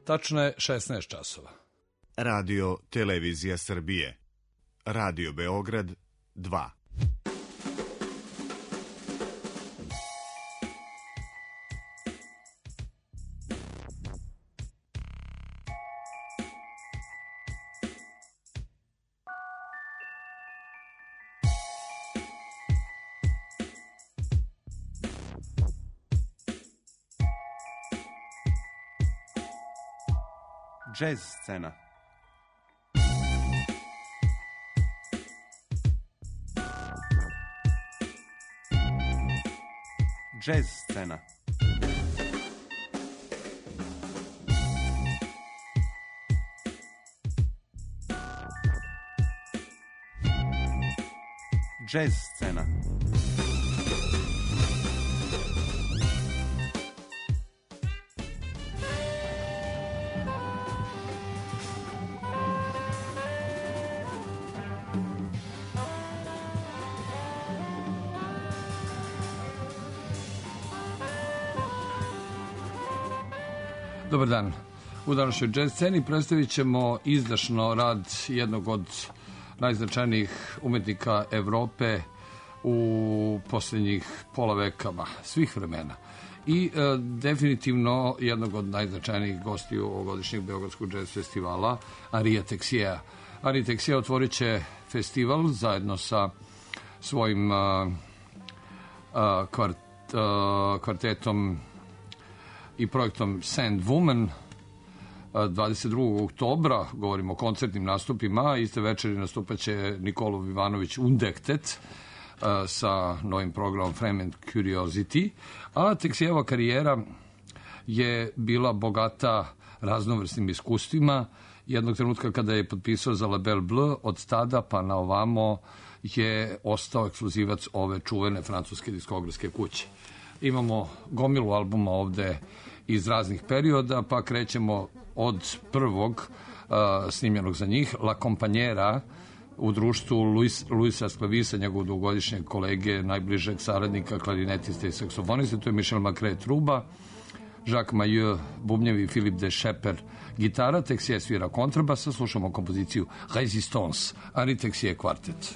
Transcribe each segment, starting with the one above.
Tačno je 16 časova. Radio Televizija Srbije. Radio Beograd 2. Jazz scena. Jazz scena. Jazz scena. Dobar dan. U današnjoj jazz sceni predstavit ćemo izdašno rad jednog od najznačajnijih umetnika Evrope u posljednjih pola vekama, svih vremena. I definitivno jednog od najznačajnijih gostiju ovogodišnjeg Beogradskog jazz festivala, Arija Teksija. Arija Teksija otvorit će festival zajedno sa svojim kvartetom i projektom Sandwoman 22. oktobra, govorimo o koncertnim nastupima, iste večeri nastupaće Nikolov Ivanović Undektet sa novim programom Frame and Curiosity, a Teksijeva karijera je bila bogata raznovrsnim iskustvima. Jednog trenutka kada je potpisao za Label Bleu, od tada pa na ovamo je ostao ekskluzivac ove čuvene francuske diskografske kuće. Imamo gomilu albuma ovde iz raznih perioda, pa krećemo od prvog snimljenog za njih, La Compagnera, u društvu Luisa Sklavisa, njegovog dugogodišnjeg kolege, najbližeg saradnika, klarinetiste i saksofoniste, to je Michel Macré truba, Jacques Maillot bubnjevi, Philippe de Schepper gitara, Teksija svira kontrabasa, slušamo kompoziciju Resistance, Arija Teksija kvartet.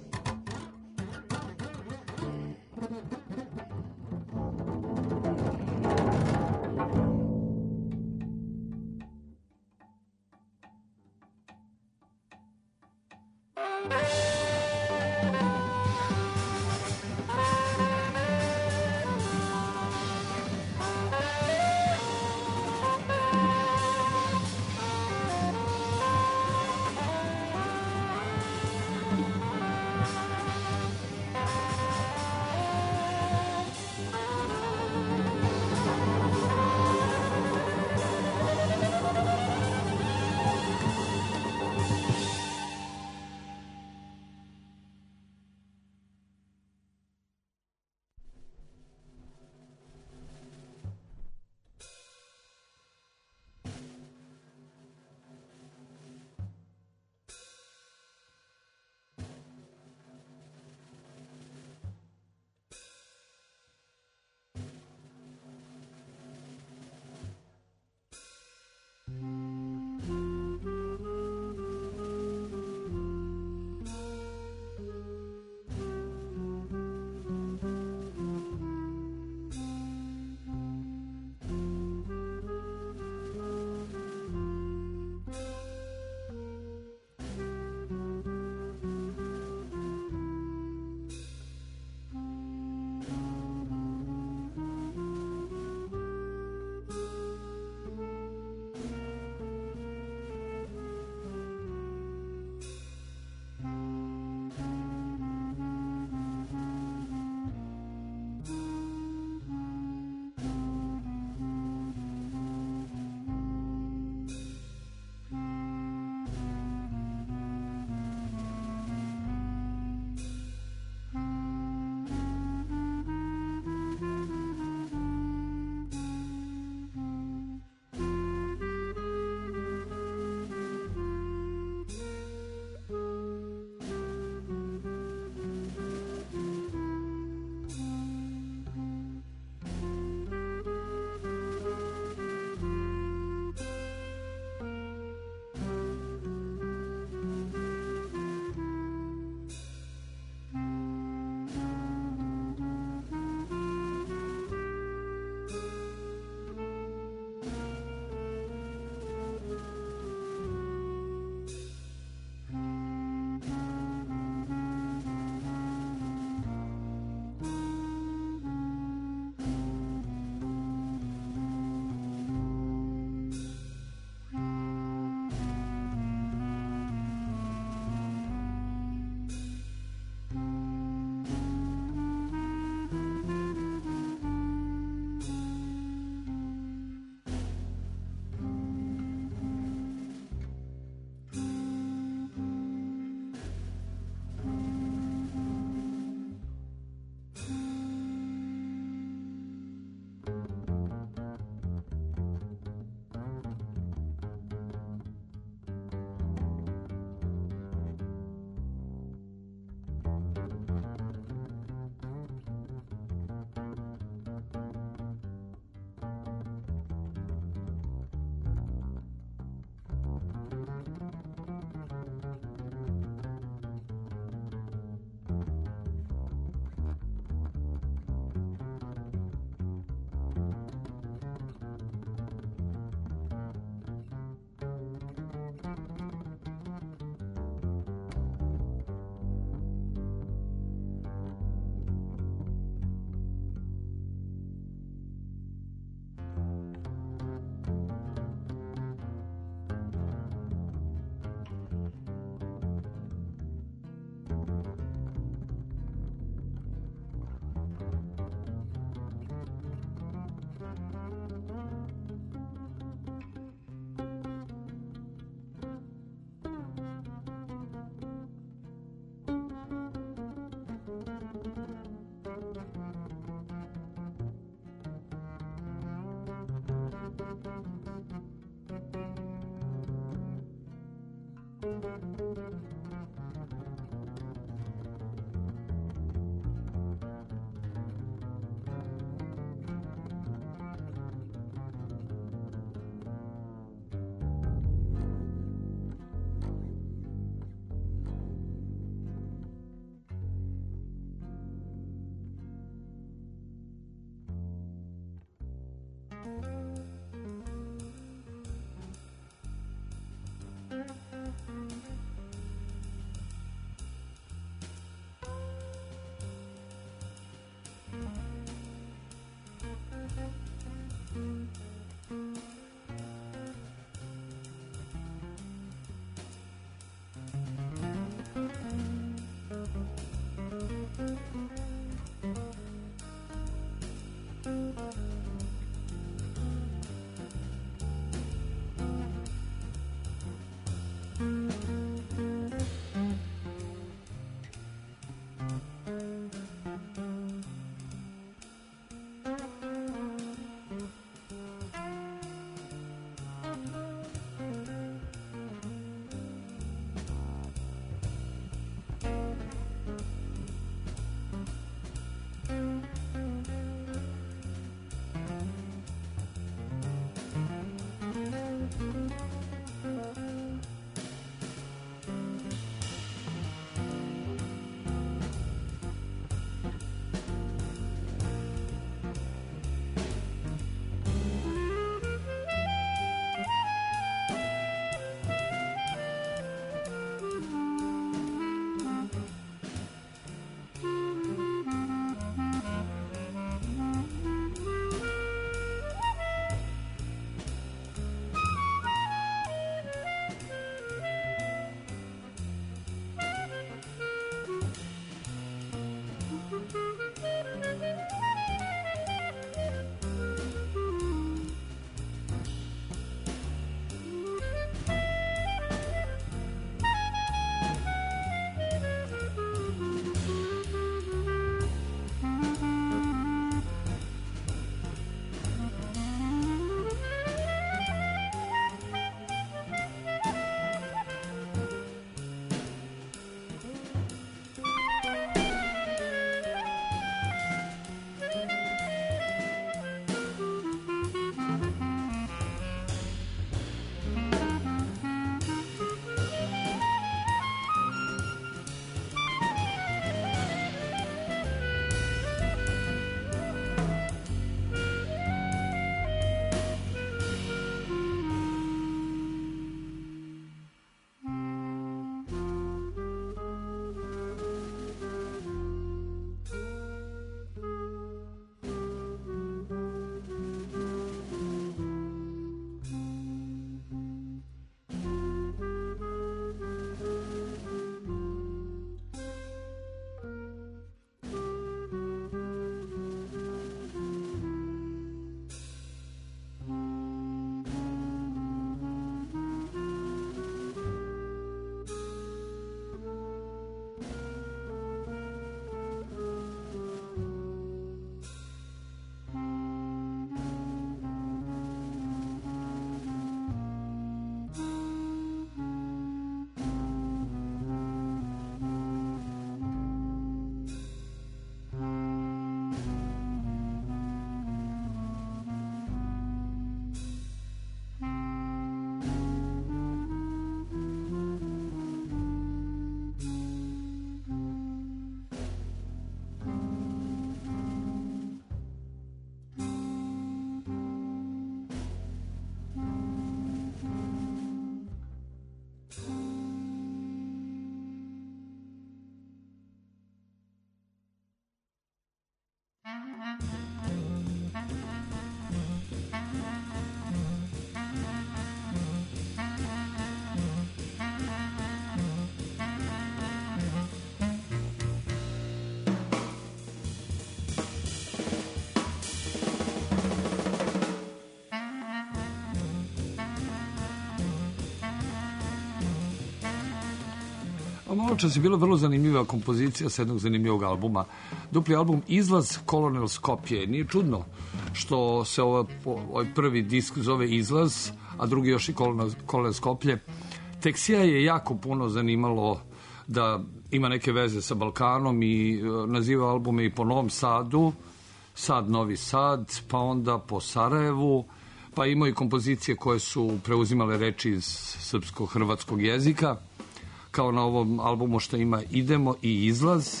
malo čas je bila vrlo zanimljiva kompozicija sa jednog zanimljivog albuma. Dupli album Izlaz Kolonel Skopje. Nije čudno što se ovaj prvi disk zove Izlaz, a drugi još i Kolonel Skoplje. Teksija je jako puno zanimalo da ima neke veze sa Balkanom i naziva albume i po Novom Sadu, Sad Novi Sad, pa onda po Sarajevu, pa ima i kompozicije koje su preuzimale reči iz srpsko-hrvatskog jezika, kao na ovom albumu što ima Idemo i Izlaz.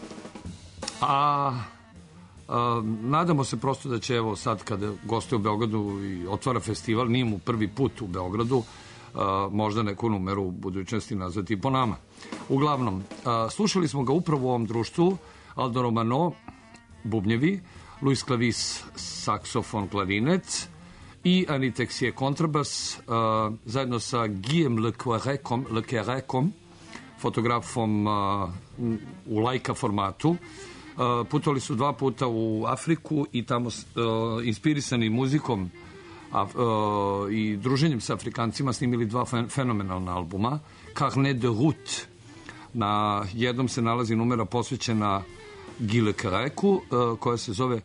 Nadamo se prosto da će, evo sad kada gostuje u Beogradu i otvara festival, nije mu prvi put u Beogradu, možda neku numeru u budućnosti nazvati po nama. Uglavnom, slušali smo ga upravo u ovom društvu: Aldo Romano, bubnjevi, Luis Clavis, saksofon, klarinet i Annie Texier, kontrabas, zajedno sa Guillaume Lequerecom, fotografom u Leica formatu. Putovali su 2 puta u Afriku i tamo inspirisani muzikom i druženjem sa Afrikancima snimili 2 fenomenalna albuma. Carnet de route. Na jednom se nalazi numera posvećena Guy Lequerecu, koja se zove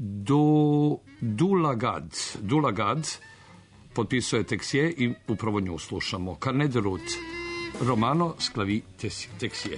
Dulagad, potpisuje Texier i upravo nju slušamo. Carnet de route, Romano Sclavi Texier.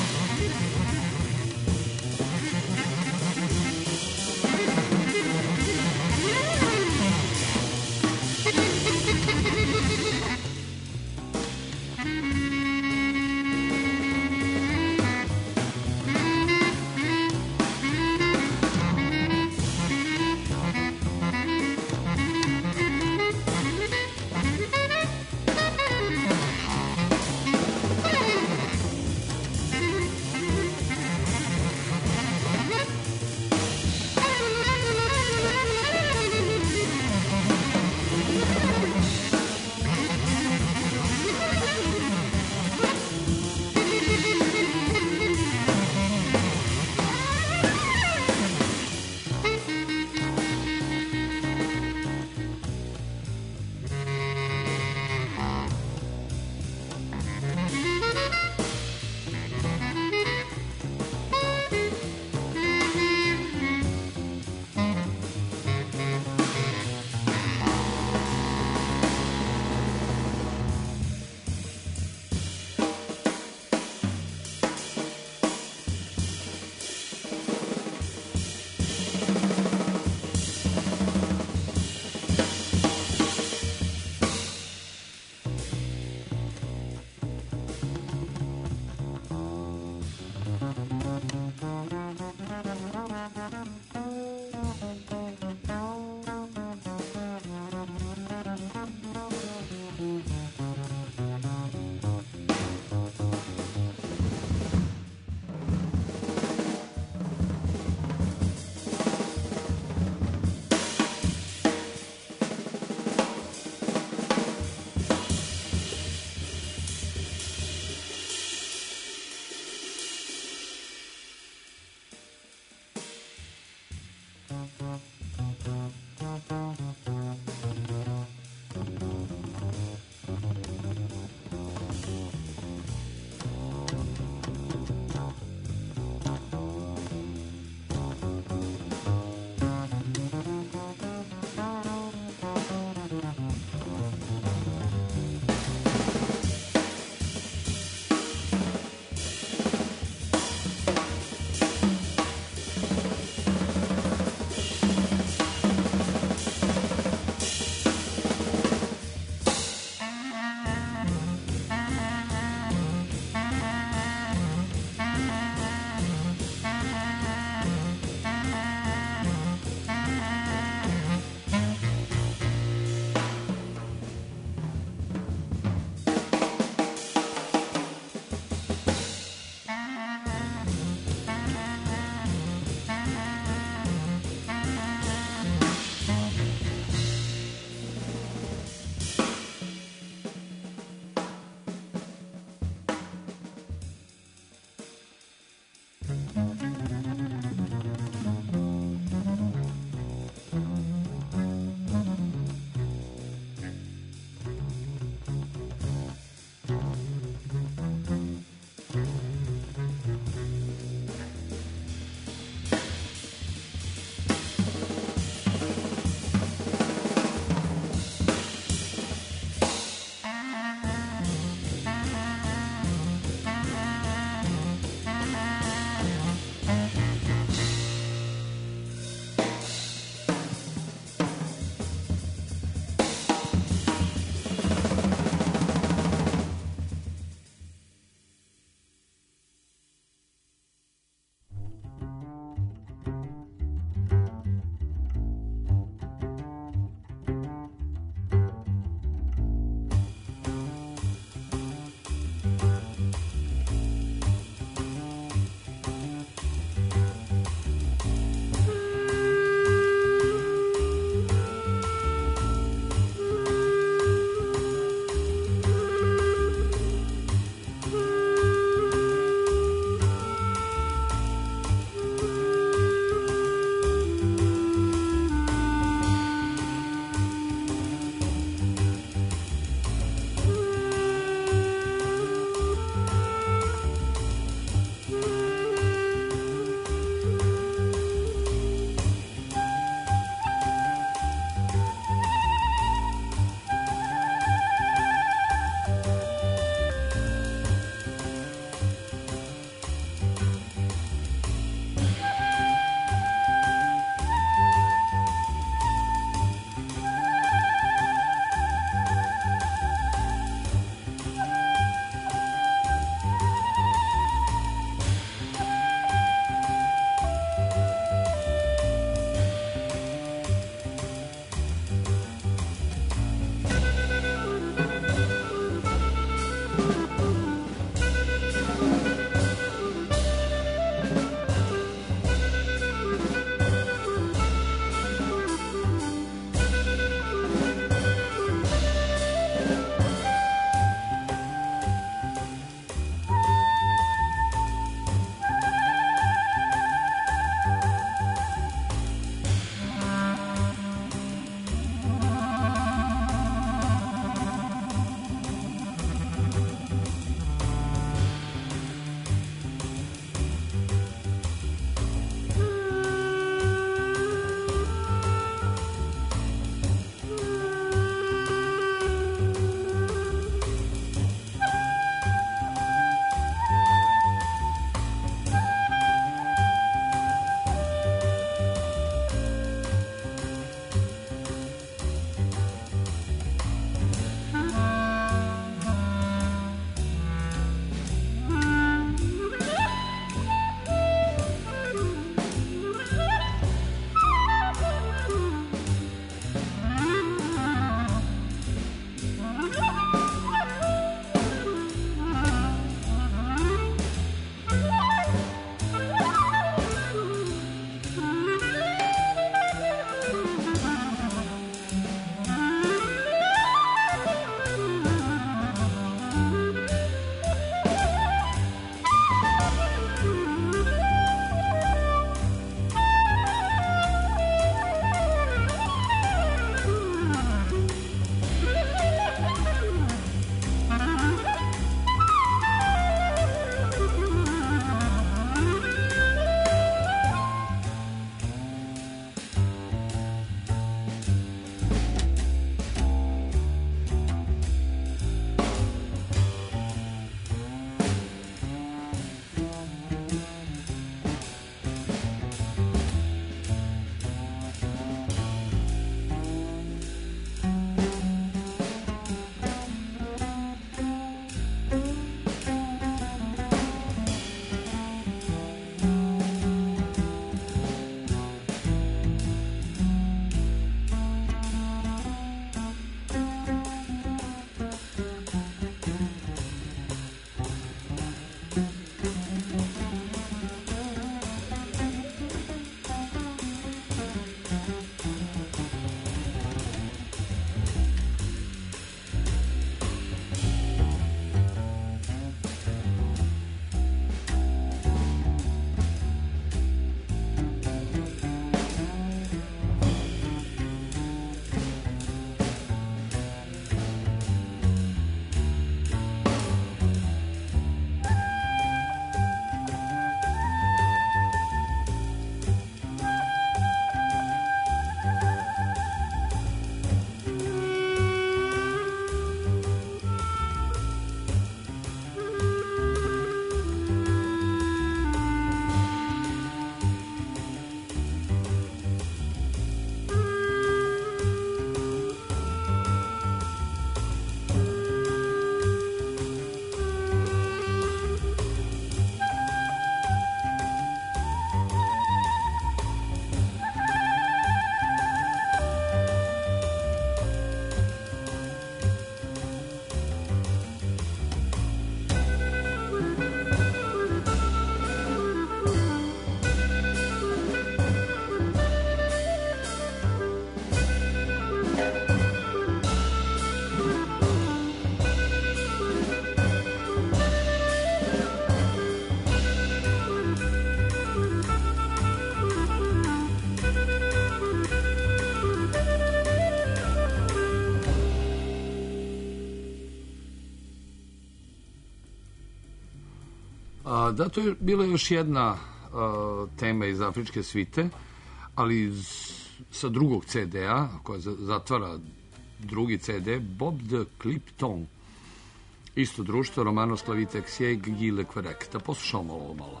Da, to je bila još jedna tema iz Afričke svite, ali sa drugog CD-a, koja zatvara drugi CD, Bob de Clipton. Isto društvo, Romano Sclavite Xie, Guy Le Querec. Da poslušamo ovo malo.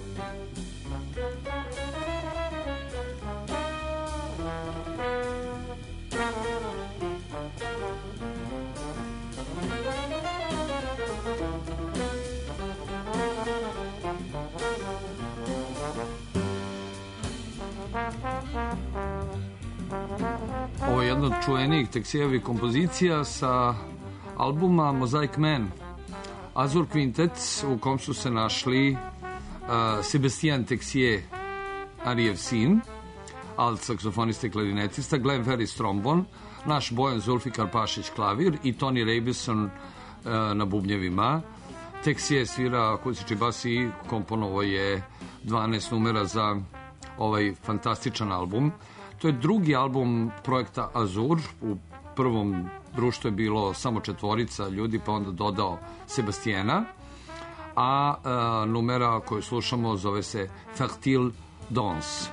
Ovo je jedna od čuvenijih Teksijevih kompozicija sa albuma Mosaic Man, Azur Quintet, u kom su se našli Sébastien Texier, Arijev sin, alt saksofonista i klarinetista, Glenn Ferris trombon, naš Bojan Zulfikar Pašić klavir i Tony Rabison na bubnjevima. Texier svira akustični bas i komponovo je 12 numera za ovaj fantastičan album. To je drugi album projekta Azur. U prvom društvu je bilo samo 4 ljudi, pa onda dodao Sebastijena, a numera koju slušamo zove se Fertile Danse.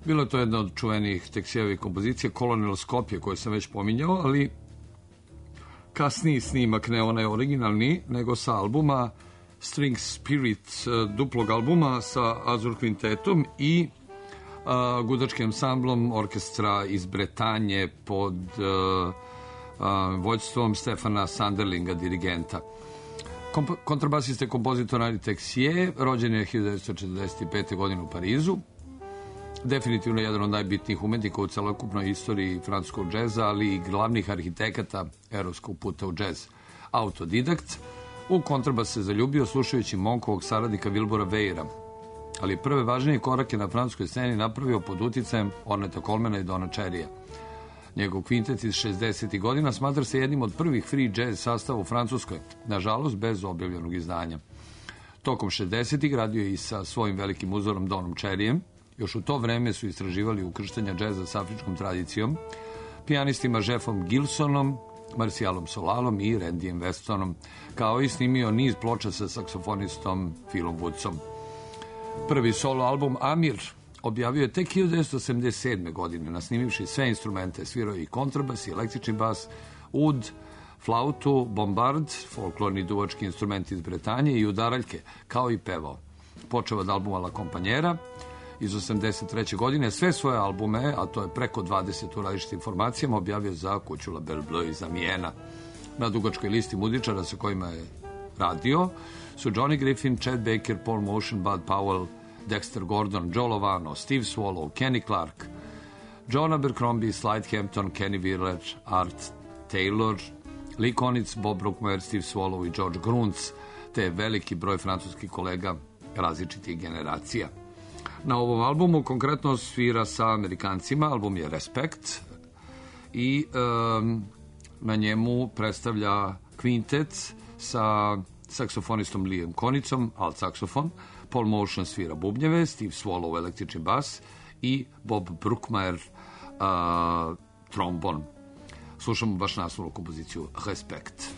Bilo je to jedna od čuvenih Teksijevih kompozicija, Colonel Skopje, koju sam već pominjao, ali kasniji snimak, ne onaj originalni, nego sa albuma String Spirit, duplog albuma sa Azur Kvintetom i gudačkim ansamblom orkestra iz Bretanje pod vođstvom Stefana Sanderlinga, dirigenta. Kontrabasista i kompozitor Henri Texier, rođen je 1945. godine u Parizu. Definitivno jedan od najbitnijih umetnika u celokupnoj istoriji francuskog džeza, ali i glavnih arhitekata evropskog puta u džez. Autodidakt, u kontrabas se zaljubio slušajući Monkovog saradnika Wilbura Weira, ali prve važnije korake na francuskoj sceni napravio pod uticajem Orneta Colemana i Dona Cherrya. Njegov kvintet iz 60. godina smatra se jednim od prvih free jazz sastava u Francuskoj, nažalost bez objavljenog izdanja. Tokom 60. radio je i sa svojim velikim uzorom Donom Cherryjem. Još u to vreme su istraživali ukrštanja džeza s afričkom tradicijom, pijanistima Jeffom Gilsonom, Marcialom Solalom i Randyjem Westonom, kao i snimio niz ploča sa saksofonistom Philom Woodsom. Prvi solo album Amir objavio je tek 1987. godine, nasnimivši sve instrumente, svirao i kontrabas i električni bas, ud, flautu, bombard, folklorni duvački instrumenti iz Bretanje i udaraljke, kao i pevao. Počeo od albuma La Compagnera iz 83. godine, sve svoje albume, a to je preko 20 u različitim formacijama, objavio za kuću La Belle Bleue iz Amiena. Na dugačkoj listi muzičara sa kojima je radio su Johnny Griffin, Chet Baker, Paul Motion, Bud Powell, Dexter Gordon, Joe Lovano, Steve Swallow, Kenny Clark, John Abercrombie, Slide Hampton, Kenny Wheeler, Art Taylor, Lee Konitz, Bob Brookmeyer, Steve Swallow i George Gruntz, te veliki broj francuskih kolega različitih generacija. Na ovom albumu konkretno svira sa Amerikancima, album je Respect i na njemu predstavlja kvintet sa saksofonistom Liam Konicom, alt saksofon, Paul Motion svira bubnjeve, Steve Swallow električni bas i Bob Brookmeyer trombon. Slušamo baš naslovnu kompoziciju Respect.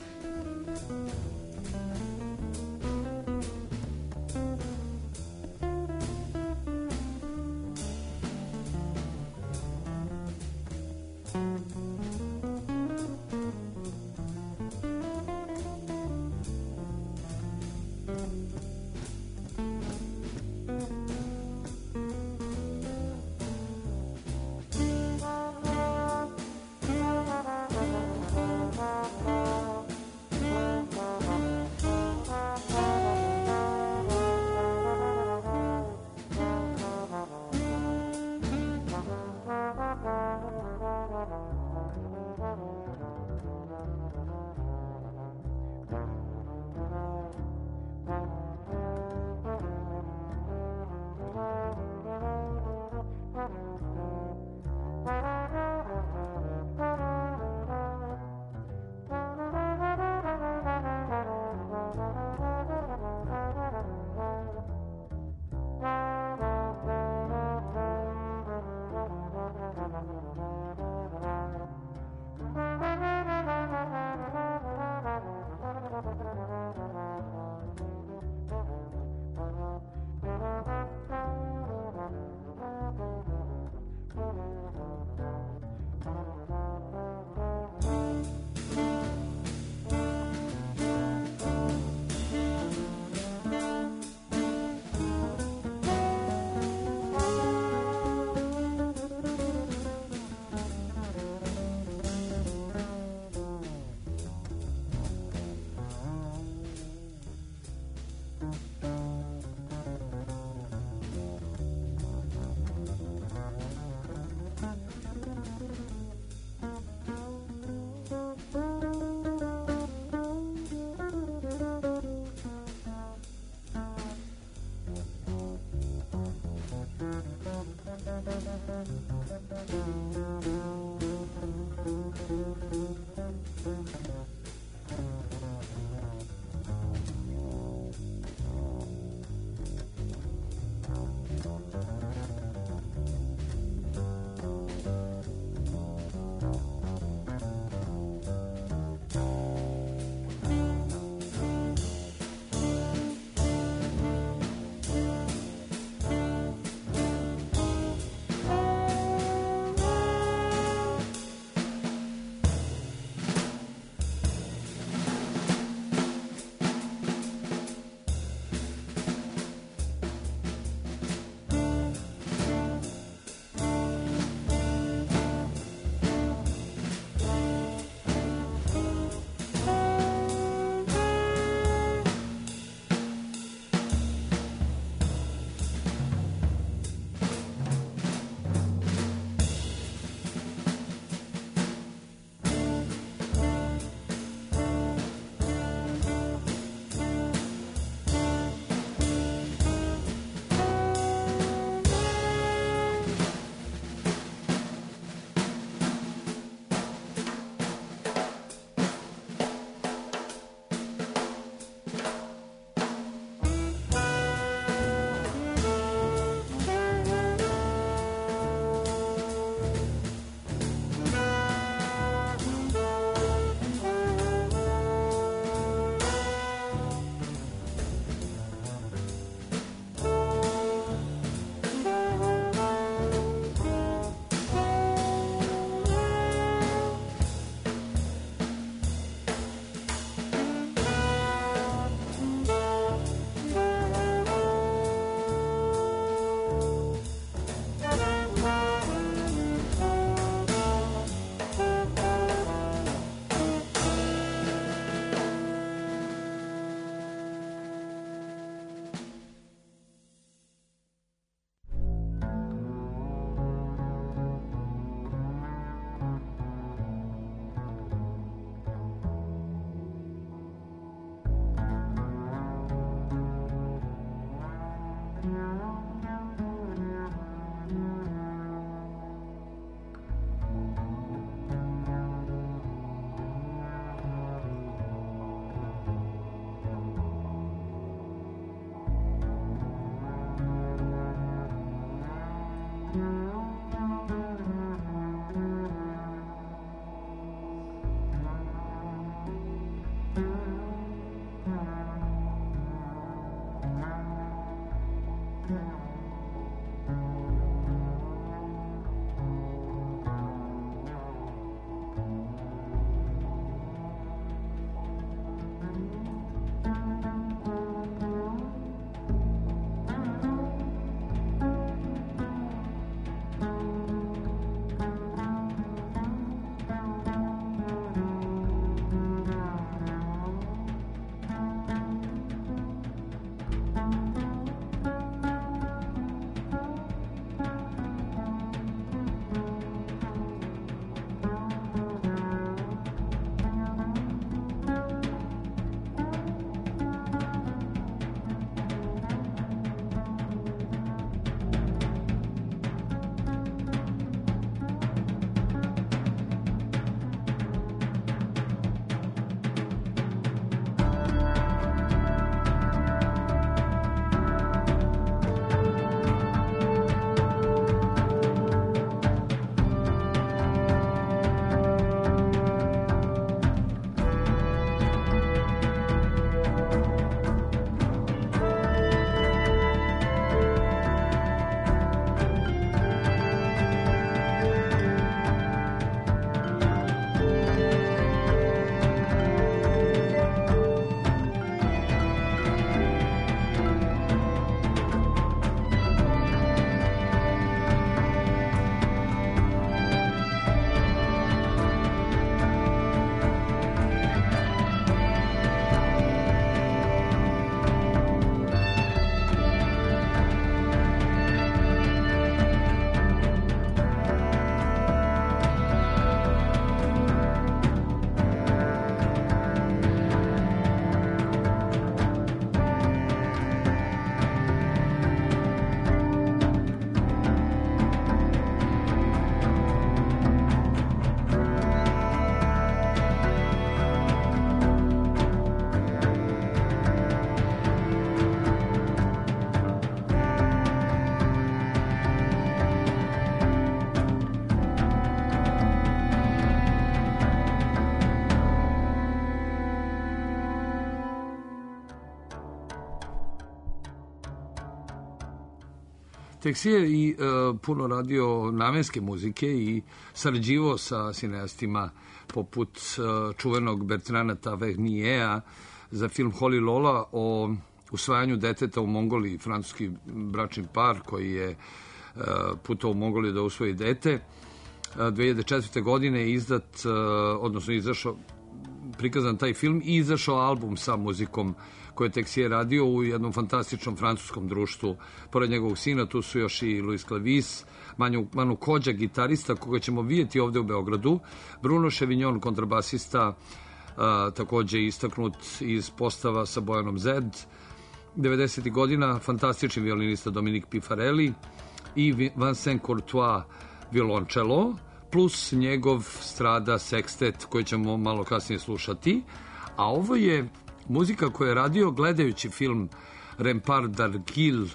Teksije i puno radio namenske muzike i sarađivao sa cineastima poput čuvenog Bertrana Tavernijea za film Holy Lola o usvajanju deteta u Mongoliji, francuski bračni par koji je putovao u Mongoliju da usvoji dete. 2004. godine je izašao, prikazan taj film i izašao album sa muzikom koje je Teksije radio u jednom fantastičnom francuskom društvu. Pored njegovog sina tu su još i Louis Clavis, Manu Kodja, gitarista koga ćemo vidjeti ovde u Beogradu, Bruno Chevignon, kontrabasista, takođe istaknut iz postava sa Bojanom Zed, 90. godina fantastični violinista Dominik Pifarelli i Vincent Courtois violončelo, plus njegov strada sekstet koji ćemo malo kasnije slušati. A ovo je muzika koju je radio gledajući film Rempart d'Argile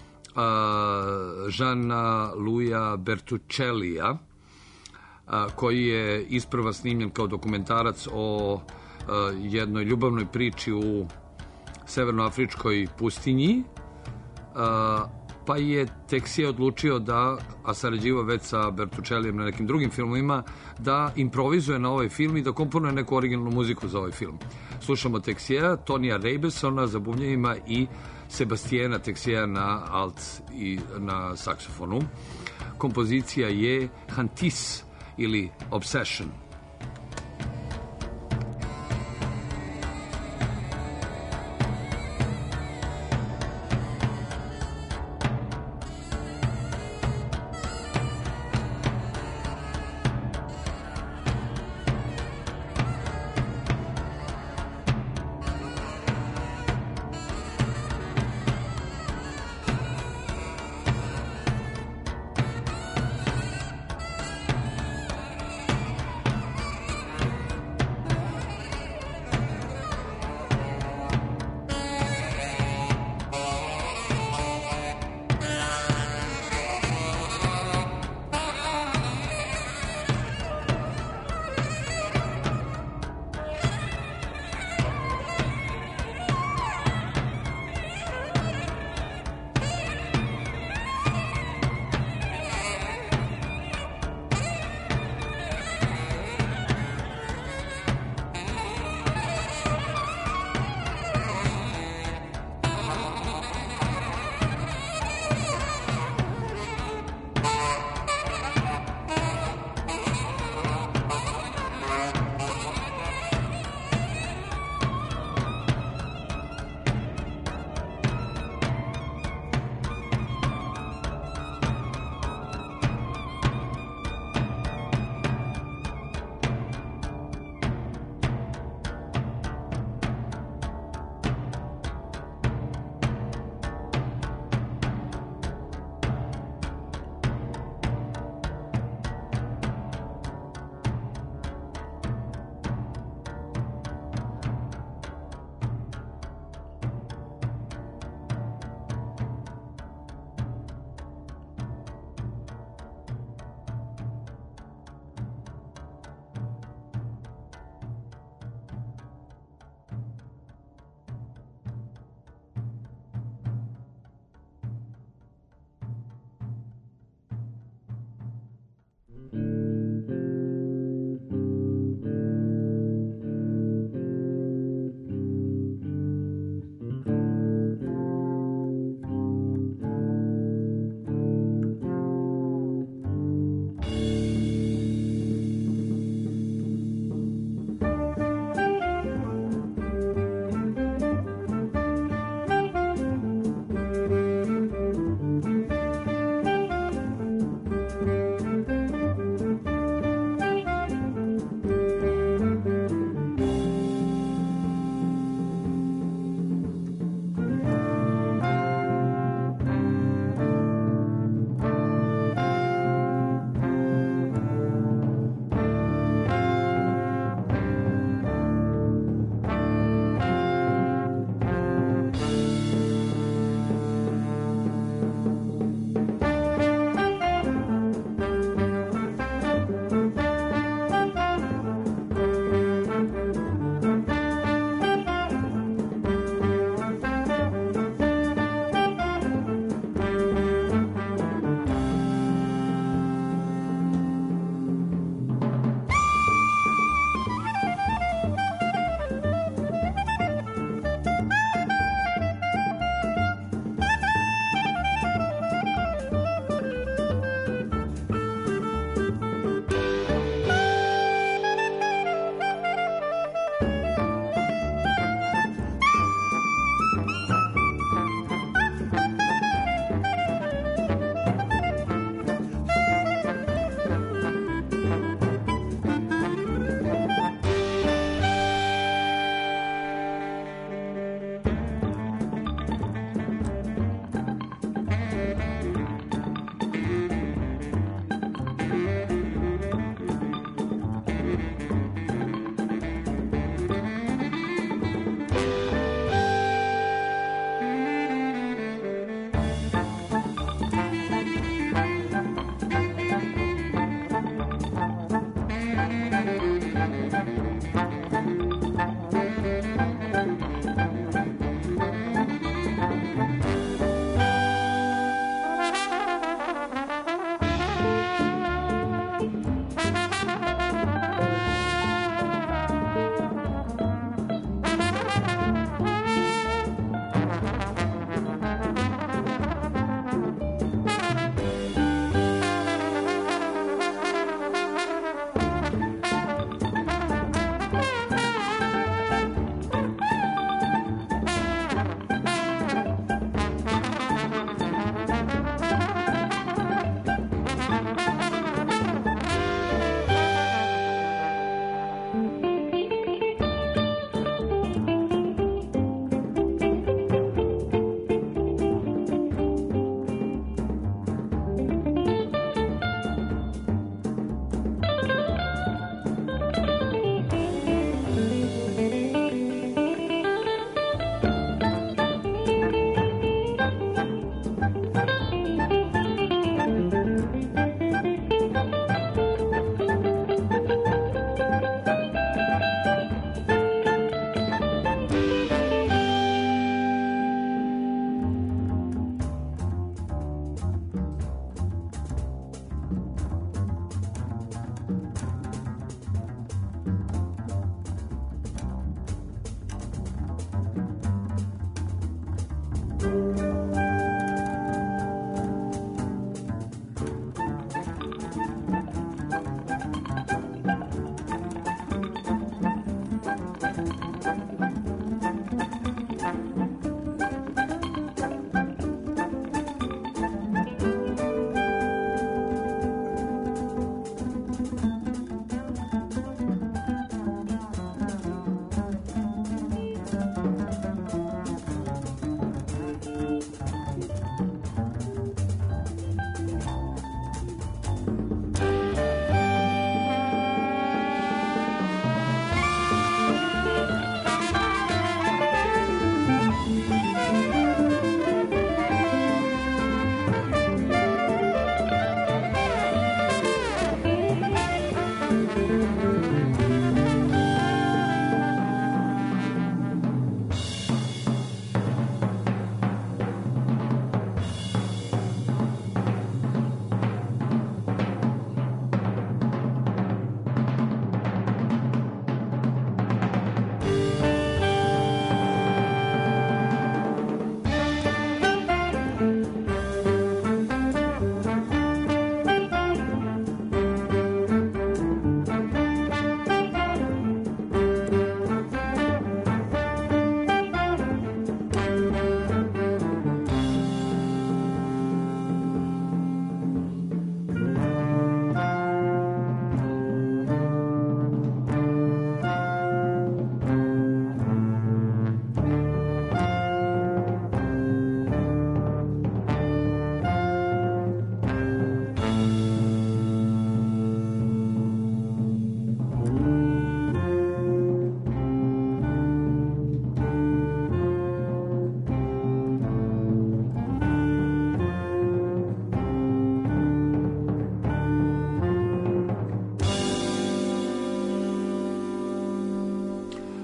Jeana Louisa Bertucellija, koji je isprva snimljen kao dokumentarac o jednoj ljubavnoj priči u severnoafričkoj pustinji, pa je Teksije odlučio da, a sarađivao već sa Bertucellijem na nekim drugim filmovima, da improvizuje na ovaj film i da komponuje neku originalnu muziku za ovaj film. Slušamo Teksija, Tonija Reibesona za bubnjevima i Sebastijena Teksija na alt i na saksofonu. Kompozicija je Hantis ili Obsession.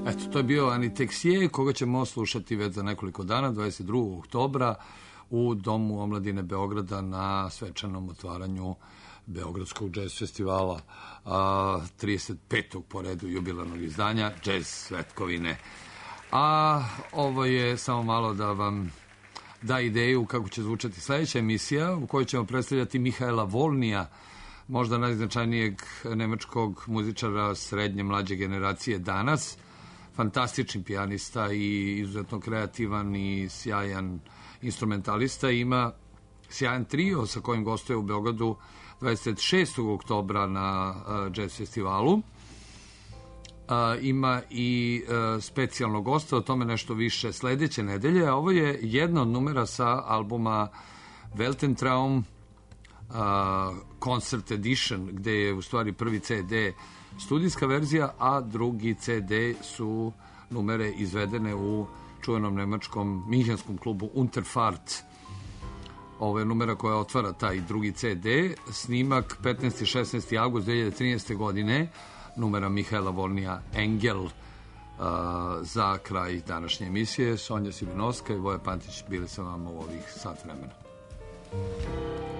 Eto, to je bio Anitexije, koga ćemo slušati već za nekoliko dana, 22. oktobra, u Domu omladine Beograda na svečanom otvaranju Beogradskog jazz festivala, 35. po redu jubilarnog izdanja Jazz Svetkovine. A ovo je samo malo da vam da ideju kako će zvučati sledeća emisija, u kojoj ćemo predstavljati Mihaela Volnija, možda najznačajnijeg nemačkog muzičara srednje mlađe generacije danas, fantastični pijanista i izuzetno kreativan i sjajan instrumentalista. Ima sjajan trio sa kojim gostuje u Beogradu 26. oktobra na jazz festivalu. Ima i specijalnog gosta, o tome nešto više sledeće nedelje. Ovo je jedna od numera sa albuma Weltentraum Concert Edition, gde je u stvari prvi CD studijska verzija, a drugi CD su numere izvedene u čuvenom nemačkom minhenskom klubu Unterfahrt. Ovo je numera koja otvara taj drugi CD. Snimak 15. i 16. avgust 2013. godine, numera Mihaela Volnija Engel. Za kraj današnje emisije Sonja Siminovska i Voja Pantić bili sa vama u ovih sat vremena.